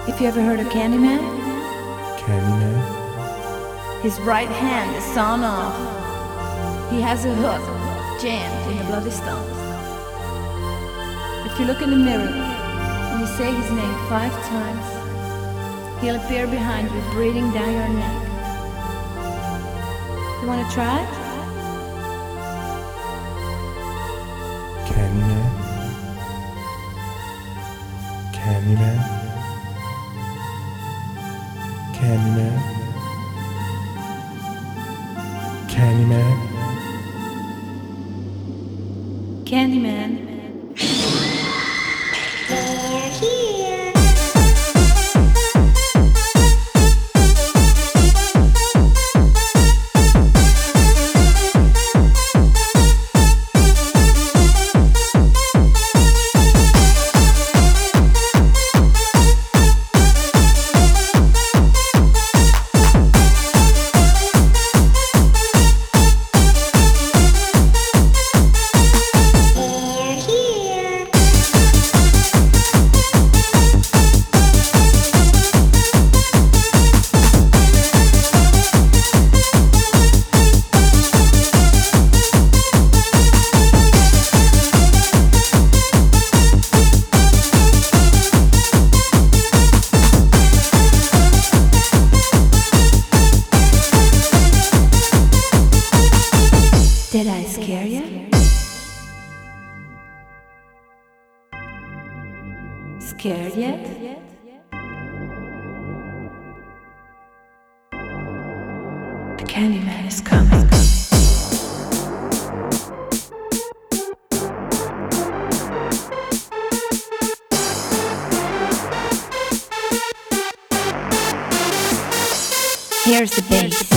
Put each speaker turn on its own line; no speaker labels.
If you ever heard of Candyman?
Candyman?
His right hand is sawn off. He has a hook jammed in the bloody stump. If you look in the mirror and you say his name 5 times, he'll appear behind you, breathing down your neck. You wanna try?
Candyman? Candyman? Candyman? Candyman?
Candyman.
They're here.
Did I scare you? Scared yet? The Candyman is coming. Here's the bass.